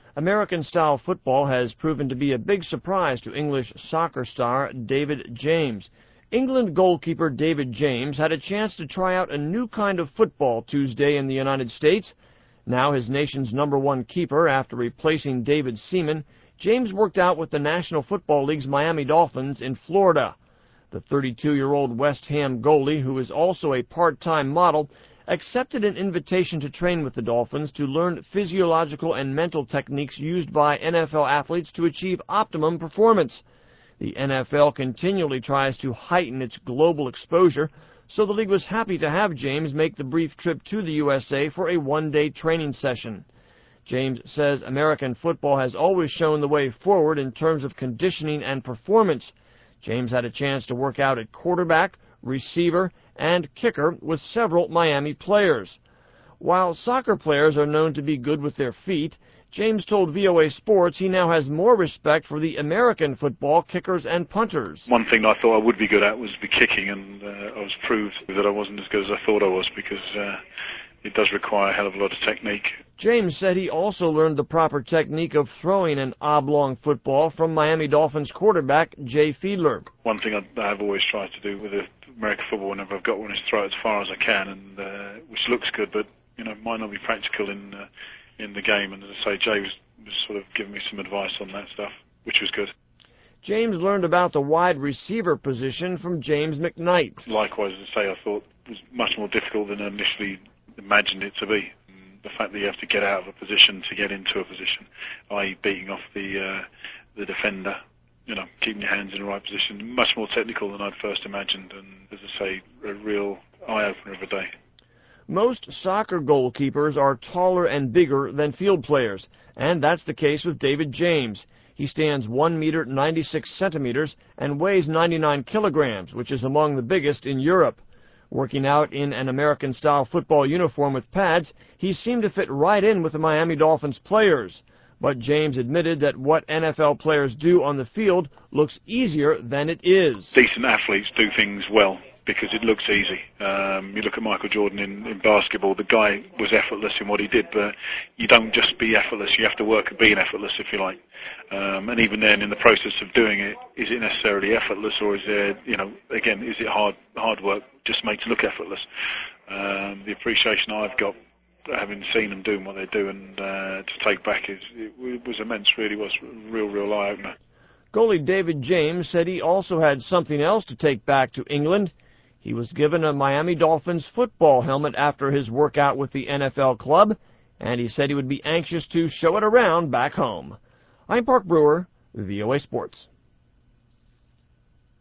American-style football has proven to be a big surprise to English soccer star David James. England goalkeeper David James had a chance to try out a new kind of football Tuesday in the United States. Now his nation's #1 keeper, after replacing David Seaman, James worked out with the National Football League's Miami Dolphins in Florida. The 32-year-old West Ham goalie, who is also a part-time model, accepted an invitation to train with the Dolphins to learn physiological and mental techniques used by NFL athletes to achieve optimum performance. The NFL continually tries to heighten its global exposure, so the league was happy to have James make the brief trip to the USA for a one-day training session. James says American football has always shown the way forward in terms of conditioning and performance. James had a chance to work out at quarterback, receiver, and kicker with several Miami players. While soccer players are known to be good with their feet, James told VOA Sports he now has more respect for the American football kickers and punters. One thing I thought I would be good at was the kicking, and I was proved that I wasn't as good as I thought I was, because it does require a hell of a lot of technique. James said he also learned the proper technique of throwing an oblong football from Miami Dolphins quarterback Jay Fiedler. One thing I've always tried to do with American football whenever I've got one is throw it as far as I can, and which looks good, but might not be practical in the game. And as I say, Jay was sort of giving me some advice on that stuff, which was good. James learned about the wide receiver position from James McKnight. Likewise, as I say, I thought it was much more difficult than I initially imagined it to be. The fact that you have to get out of a position to get into a position, i.e. beating off the defender, keeping your hands in the right position, much more technical than I'd first imagined, and as I say, a real eye-opener of a day. Most soccer goalkeepers are taller and bigger than field players, and that's the case with David James. He stands 1 meter 96 centimeters and weighs 99 kilograms, which is among the biggest in Europe. Working out in an American-style football uniform with pads, he seemed to fit right in with the Miami Dolphins players. But James admitted that what NFL players do on the field looks easier than it is. Decent athletes do things well because it looks easy. You look at Michael Jordan in basketball, the guy was effortless in what he did, but you don't just be effortless, you have to work at being effortless, if you like. And even then, in the process of doing it, is it necessarily effortless, or is there, again, is it hard work just makes it look effortless? The appreciation I've got, having seen them doing what they do, and to take back, it was immense, really was a real eye-opener. Goalie David James said he also had something else to take back to England. He was given a Miami Dolphins football helmet after his workout with the NFL club, and he said he would be anxious to show it around back home. I'm Park Brewer, VOA Sports.